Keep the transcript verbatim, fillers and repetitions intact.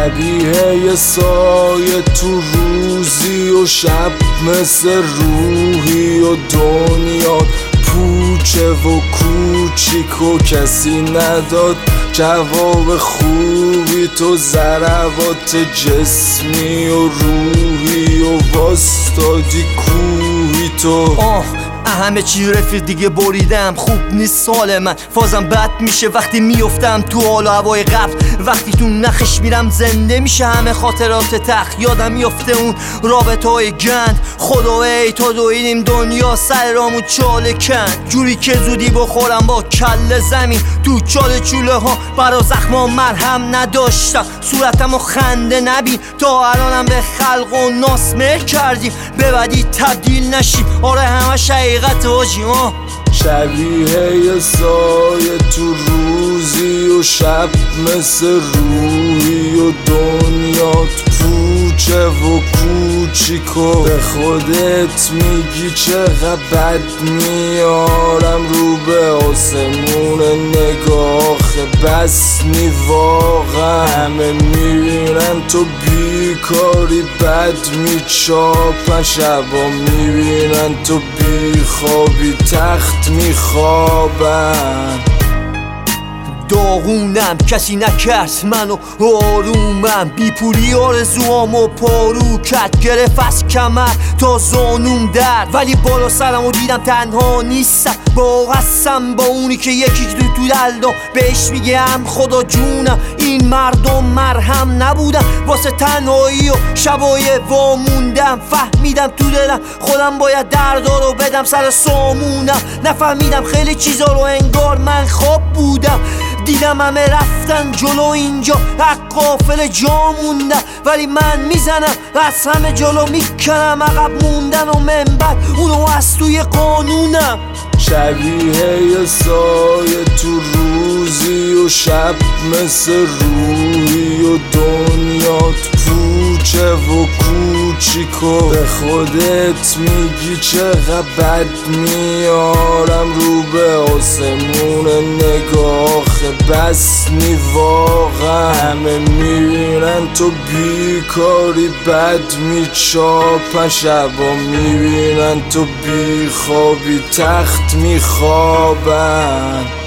شبیه یه سایه تو روزی و شب مثل روحی و دنیا پوچه و کوچیک و کسی نداد جواب خوبی. تو ضربات جسمی و روحی و واستادی کوهی تو. آه همه چی رفیق دیگه بریدم، خوب نیست سال من. فازم بد میشه وقتی میفتم تو حال و هوای قبل. وقتی تو نخش میرم زنده میشه همه خاطرات تخ. یادم میفته اون رابطه های گند. خدا ای تا دویدیم دنیا سر رامون چاله کند. جوری که زودی بخورم با کل زمین تو چاله چوله ها. برا زخما مرهم نداشتم صورتم و خنده نبین. تا الانم به خلق و ناس مهر کردیم به بدی تبدیل نشیم. آره همه حقیقت واجی ها. شبیه یه سایه تو روزی و شب مثل روحی و دنیات پوچه و کوچیک و به خودت میگی چقدر بد میارم رو به آسمون نگاه بس نی. واقعا همه میبینن تو بیکاری بد میچاپن. شبا میبینن تو بیخوابی تخت میخوابن. داغونم کسی نکرد منو آرومم. بی پولی آرزوامو پارو کرد گرفت از کمر تا زانوم درد. ولی بالا سرمو دیدم تنها نیستم با هستم با اونی که یکی دو تو دلدم بهش میگم خدا جونم. این مردم مرهم نبودم واسه تنهایی و شبای واموندم. فهمیدم تو دلم خودم باید دردا رو بدم سر سامونم. نفهمیدم خیلی چیزا رو انگار من خواب بودم. دیدم همه رفتن جلو اینجا حق قافل جا موندن. ولی من میزنم از همه جلو میکنم عقب موندن و منبر اونو از توی قانونم. شبیه یه سایه تو روزی و شب مثل روحی و دنیات پوچه و کوچیک و به خودت میگی چقدر بد میارم رو به آسمون نگاه بس نی. واقعا همه میبینن تو بیکاری بد میچاپن. شبا میبینن تو بیخوابی تخت میخوابن.